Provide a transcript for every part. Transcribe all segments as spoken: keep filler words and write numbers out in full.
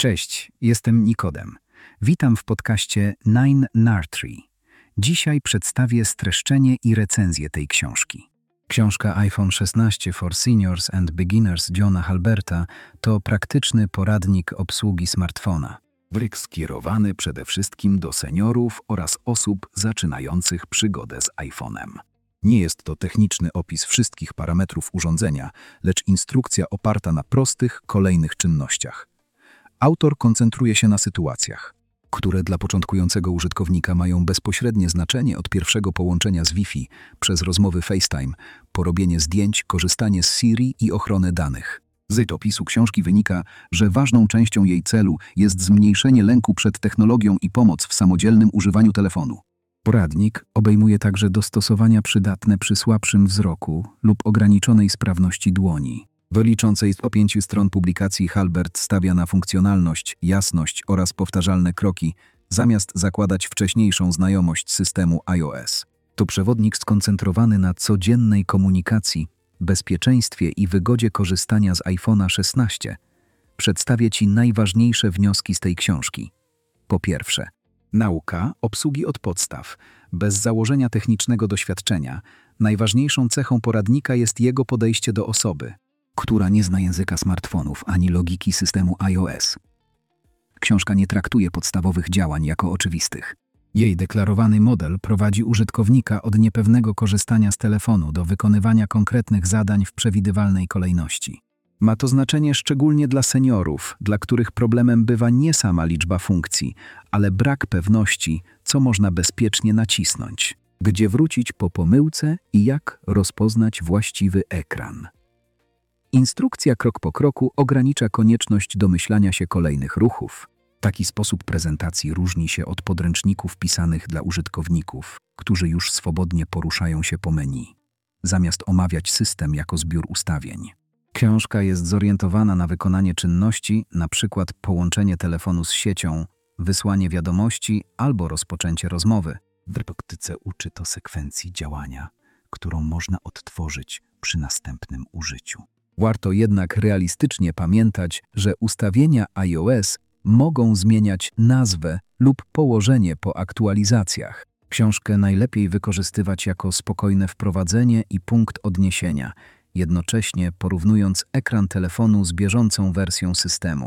Cześć, jestem Nikodem. Witam w podcaście nine Nartree. Dzisiaj przedstawię streszczenie i recenzję tej książki. Książka iPhone szesnaście for Seniors and Beginners Johna Halberta to praktyczny poradnik obsługi smartfona. Wryk skierowany przede wszystkim do seniorów oraz osób zaczynających przygodę z iPhone'em. Nie jest to techniczny opis wszystkich parametrów urządzenia, lecz instrukcja oparta na prostych, kolejnych czynnościach. Autor koncentruje się na sytuacjach, które dla początkującego użytkownika mają bezpośrednie znaczenie od pierwszego połączenia z Wi-Fi przez rozmowy FaceTime, porobienie zdjęć, korzystanie z Siri i ochronę danych. Z opisu książki wynika, że ważną częścią jej celu jest zmniejszenie lęku przed technologią i pomoc w samodzielnym używaniu telefonu. Poradnik obejmuje także dostosowania przydatne przy słabszym wzroku lub ograniczonej sprawności dłoni. W liczącej o pięciu stron publikacji Halbert stawia na funkcjonalność, jasność oraz powtarzalne kroki, zamiast zakładać wcześniejszą znajomość systemu iOS. To przewodnik skoncentrowany na codziennej komunikacji, bezpieczeństwie i wygodzie korzystania z iPhone'a szesnaście. Przedstawię Ci najważniejsze wnioski z tej książki. Po pierwsze, nauka obsługi od podstaw. Bez założenia technicznego doświadczenia, najważniejszą cechą poradnika jest jego podejście do osoby, która nie zna języka smartfonów ani logiki systemu iOS. Książka nie traktuje podstawowych działań jako oczywistych. Jej deklarowany model prowadzi użytkownika od niepewnego korzystania z telefonu do wykonywania konkretnych zadań w przewidywalnej kolejności. Ma to znaczenie szczególnie dla seniorów, dla których problemem bywa nie sama liczba funkcji, ale brak pewności, co można bezpiecznie nacisnąć, gdzie wrócić po pomyłce i jak rozpoznać właściwy ekran. Instrukcja krok po kroku ogranicza konieczność domyślania się kolejnych ruchów. Taki sposób prezentacji różni się od podręczników pisanych dla użytkowników, którzy już swobodnie poruszają się po menu, zamiast omawiać system jako zbiór ustawień. Książka jest zorientowana na wykonanie czynności, np. połączenie telefonu z siecią, wysłanie wiadomości albo rozpoczęcie rozmowy. W praktyce uczy to sekwencji działania, którą można odtworzyć przy następnym użyciu. Warto jednak realistycznie pamiętać, że ustawienia iOS mogą zmieniać nazwę lub położenie po aktualizacjach. Książkę najlepiej wykorzystywać jako spokojne wprowadzenie i punkt odniesienia, jednocześnie porównując ekran telefonu z bieżącą wersją systemu.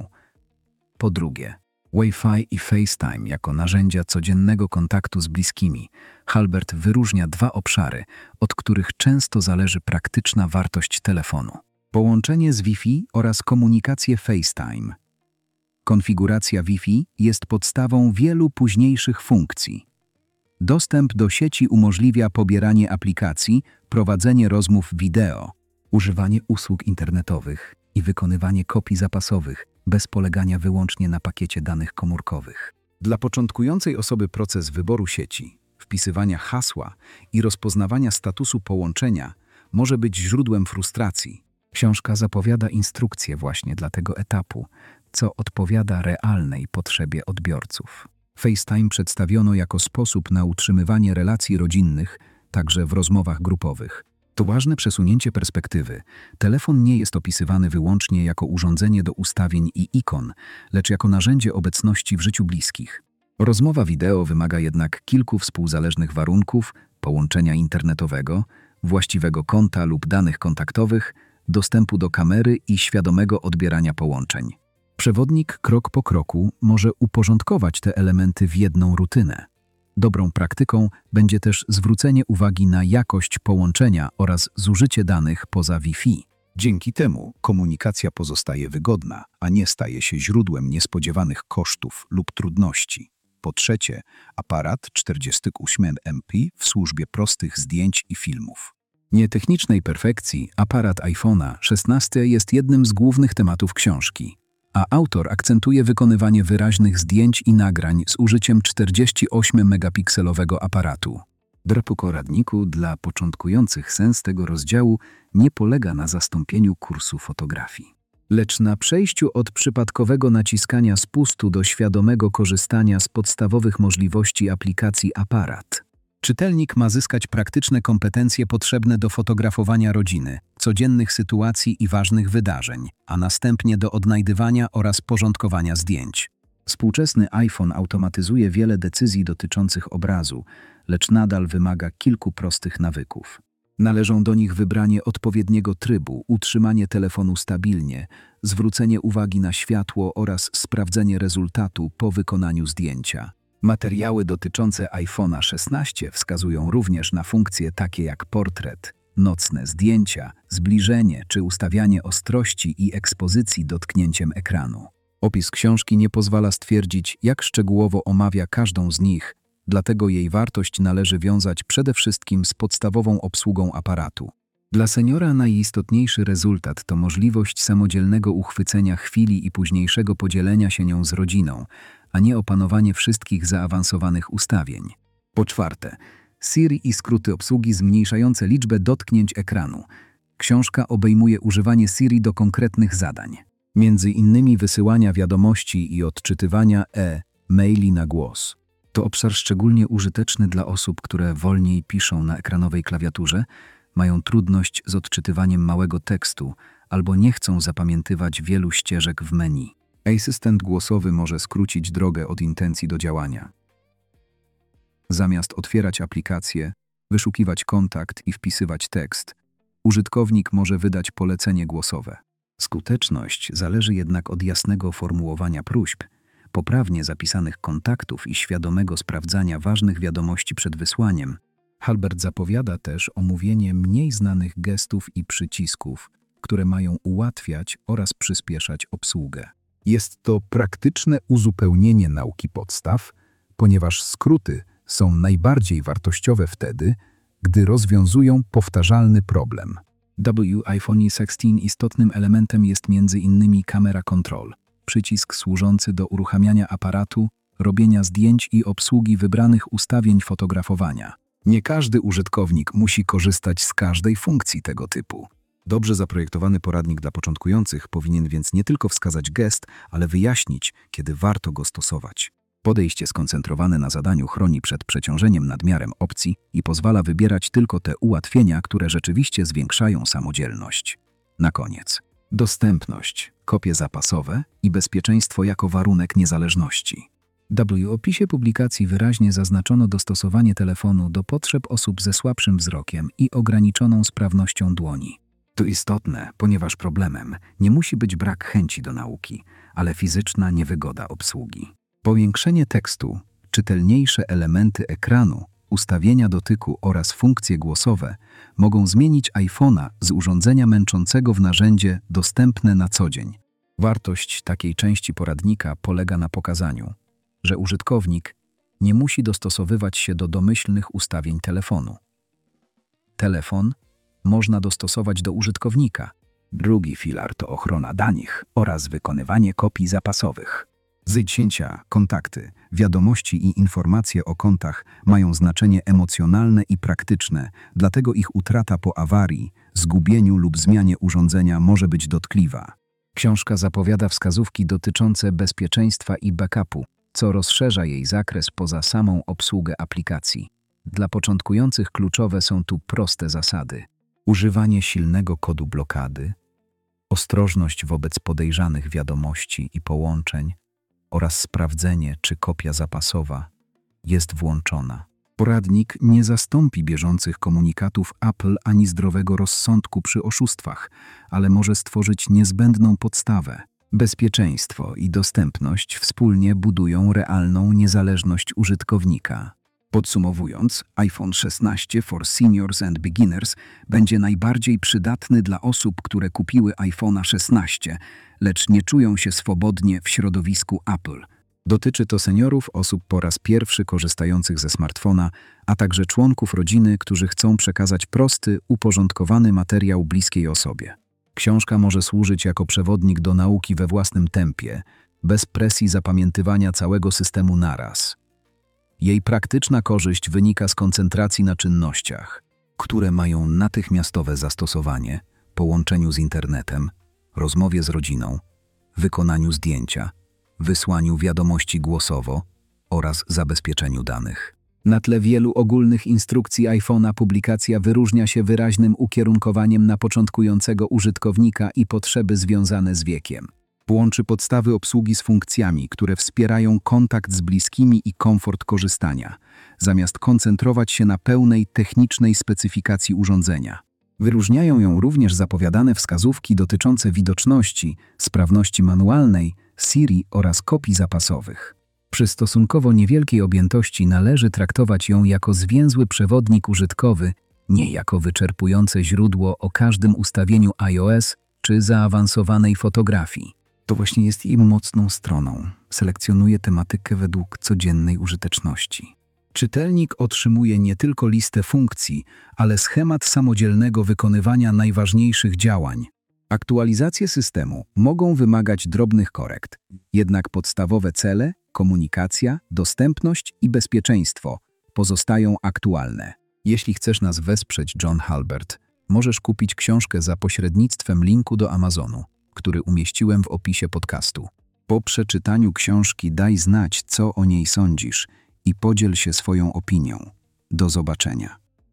Po drugie, Wi-Fi i FaceTime jako narzędzia codziennego kontaktu z bliskimi. Halbert wyróżnia dwa obszary, od których często zależy praktyczna wartość telefonu. Połączenie z Wi-Fi oraz komunikację FaceTime. Konfiguracja Wi-Fi jest podstawą wielu późniejszych funkcji. Dostęp do sieci umożliwia pobieranie aplikacji, prowadzenie rozmów wideo, używanie usług internetowych i wykonywanie kopii zapasowych bez polegania wyłącznie na pakiecie danych komórkowych. Dla początkującej osoby proces wyboru sieci, wpisywania hasła i rozpoznawania statusu połączenia może być źródłem frustracji. Książka zapowiada instrukcje właśnie dla tego etapu, co odpowiada realnej potrzebie odbiorców. FaceTime przedstawiono jako sposób na utrzymywanie relacji rodzinnych, także w rozmowach grupowych. To ważne przesunięcie perspektywy. Telefon nie jest opisywany wyłącznie jako urządzenie do ustawień i ikon, lecz jako narzędzie obecności w życiu bliskich. Rozmowa wideo wymaga jednak kilku współzależnych warunków: połączenia internetowego, właściwego konta lub danych kontaktowych, dostępu do kamery i świadomego odbierania połączeń. Przewodnik krok po kroku może uporządkować te elementy w jedną rutynę. Dobrą praktyką będzie też zwrócenie uwagi na jakość połączenia oraz zużycie danych poza Wi-Fi. Dzięki temu komunikacja pozostaje wygodna, a nie staje się źródłem niespodziewanych kosztów lub trudności. Po trzecie, aparat czterdzieści osiem megapikselów w służbie prostych zdjęć i filmów. Nietechnicznej perfekcji aparat iPhone'a szesnaście jest jednym z głównych tematów książki, a autor akcentuje wykonywanie wyraźnych zdjęć i nagrań z użyciem czterdzieści osiem megapikselowego aparatu. W poradniku dla początkujących sens tego rozdziału nie polega na zastąpieniu kursu fotografii, lecz na przejściu od przypadkowego naciskania spustu do świadomego korzystania z podstawowych możliwości aplikacji aparat. Czytelnik ma zyskać praktyczne kompetencje potrzebne do fotografowania rodziny, codziennych sytuacji i ważnych wydarzeń, a następnie do odnajdywania oraz porządkowania zdjęć. Współczesny iPhone automatyzuje wiele decyzji dotyczących obrazu, lecz nadal wymaga kilku prostych nawyków. Należą do nich wybranie odpowiedniego trybu, utrzymanie telefonu stabilnie, zwrócenie uwagi na światło oraz sprawdzenie rezultatu po wykonaniu zdjęcia. Materiały dotyczące iPhone'a szesnaście wskazują również na funkcje takie jak portret, nocne zdjęcia, zbliżenie czy ustawianie ostrości i ekspozycji dotknięciem ekranu. Opis książki nie pozwala stwierdzić, jak szczegółowo omawia każdą z nich, dlatego jej wartość należy wiązać przede wszystkim z podstawową obsługą aparatu. Dla seniora najistotniejszy rezultat to możliwość samodzielnego uchwycenia chwili i późniejszego podzielenia się nią z rodziną, a nie opanowanie wszystkich zaawansowanych ustawień. Po czwarte, Siri i skróty obsługi zmniejszające liczbę dotknięć ekranu. Książka obejmuje używanie Siri do konkretnych zadań, między innymi wysyłania wiadomości i odczytywania e-maili na głos. To obszar szczególnie użyteczny dla osób, które wolniej piszą na ekranowej klawiaturze, mają trudność z odczytywaniem małego tekstu albo nie chcą zapamiętywać wielu ścieżek w menu. Asystent głosowy może skrócić drogę od intencji do działania. Zamiast otwierać aplikację, wyszukiwać kontakt i wpisywać tekst, użytkownik może wydać polecenie głosowe. Skuteczność zależy jednak od jasnego formułowania próśb, poprawnie zapisanych kontaktów i świadomego sprawdzania ważnych wiadomości przed wysłaniem. Halbert zapowiada też omówienie mniej znanych gestów i przycisków, które mają ułatwiać oraz przyspieszać obsługę. Jest to praktyczne uzupełnienie nauki podstaw, ponieważ skróty są najbardziej wartościowe wtedy, gdy rozwiązują powtarzalny problem. W iPhone szesnaście istotnym elementem jest między innymi kamera control, przycisk służący do uruchamiania aparatu, robienia zdjęć i obsługi wybranych ustawień fotografowania. Nie każdy użytkownik musi korzystać z każdej funkcji tego typu. Dobrze zaprojektowany poradnik dla początkujących powinien więc nie tylko wskazać gest, ale wyjaśnić, kiedy warto go stosować. Podejście skoncentrowane na zadaniu chroni przed przeciążeniem nadmiarem opcji i pozwala wybierać tylko te ułatwienia, które rzeczywiście zwiększają samodzielność. Na koniec. Dostępność, kopie zapasowe i bezpieczeństwo jako warunek niezależności. W opisie publikacji wyraźnie zaznaczono dostosowanie telefonu do potrzeb osób ze słabszym wzrokiem i ograniczoną sprawnością dłoni. To istotne, ponieważ problemem nie musi być brak chęci do nauki, ale fizyczna niewygoda obsługi. Powiększenie tekstu, czytelniejsze elementy ekranu, ustawienia dotyku oraz funkcje głosowe mogą zmienić iPhone'a z urządzenia męczącego w narzędzie dostępne na co dzień. Wartość takiej części poradnika polega na pokazaniu, że użytkownik nie musi dostosowywać się do domyślnych ustawień telefonu. Telefon można dostosować do użytkownika. Drugi filar to ochrona danych oraz wykonywanie kopii zapasowych. Zdjęcia, kontakty, wiadomości i informacje o kontach mają znaczenie emocjonalne i praktyczne, dlatego ich utrata po awarii, zgubieniu lub zmianie urządzenia może być dotkliwa. Książka zapowiada wskazówki dotyczące bezpieczeństwa i backupu, co rozszerza jej zakres poza samą obsługę aplikacji. Dla początkujących kluczowe są tu proste zasady. Używanie silnego kodu blokady, ostrożność wobec podejrzanych wiadomości i połączeń oraz sprawdzenie, czy kopia zapasowa jest włączona. Poradnik nie zastąpi bieżących komunikatów Apple ani zdrowego rozsądku przy oszustwach, ale może stworzyć niezbędną podstawę. Bezpieczeństwo i dostępność wspólnie budują realną niezależność użytkownika. Podsumowując, iPhone szesnaście for Seniors and Beginners będzie najbardziej przydatny dla osób, które kupiły iPhone'a szesnaście, lecz nie czują się swobodnie w środowisku Apple. Dotyczy to seniorów, osób po raz pierwszy korzystających ze smartfona, a także członków rodziny, którzy chcą przekazać prosty, uporządkowany materiał bliskiej osobie. Książka może służyć jako przewodnik do nauki we własnym tempie, bez presji zapamiętywania całego systemu naraz. Jej praktyczna korzyść wynika z koncentracji na czynnościach, które mają natychmiastowe zastosowanie, połączeniu z internetem, rozmowie z rodziną, wykonaniu zdjęcia, wysłaniu wiadomości głosowo oraz zabezpieczeniu danych. Na tle wielu ogólnych instrukcji iPhone'a publikacja wyróżnia się wyraźnym ukierunkowaniem na początkującego użytkownika i potrzeby związane z wiekiem. Łączy podstawy obsługi z funkcjami, które wspierają kontakt z bliskimi i komfort korzystania, zamiast koncentrować się na pełnej technicznej specyfikacji urządzenia. Wyróżniają ją również zapowiadane wskazówki dotyczące widoczności, sprawności manualnej, Siri oraz kopii zapasowych. Przy stosunkowo niewielkiej objętości należy traktować ją jako zwięzły przewodnik użytkowy, nie jako wyczerpujące źródło o każdym ustawieniu iOS czy zaawansowanej fotografii. To właśnie jest jej mocną stroną. Selekcjonuje tematykę według codziennej użyteczności. Czytelnik otrzymuje nie tylko listę funkcji, ale schemat samodzielnego wykonywania najważniejszych działań. Aktualizacje systemu mogą wymagać drobnych korekt, jednak podstawowe cele, komunikacja, dostępność i bezpieczeństwo pozostają aktualne. Jeśli chcesz nas wesprzeć, John Halbert, możesz kupić książkę za pośrednictwem linku do Amazonu, który umieściłem w opisie podcastu. Po przeczytaniu książki daj znać, co o niej sądzisz i podziel się swoją opinią. Do zobaczenia.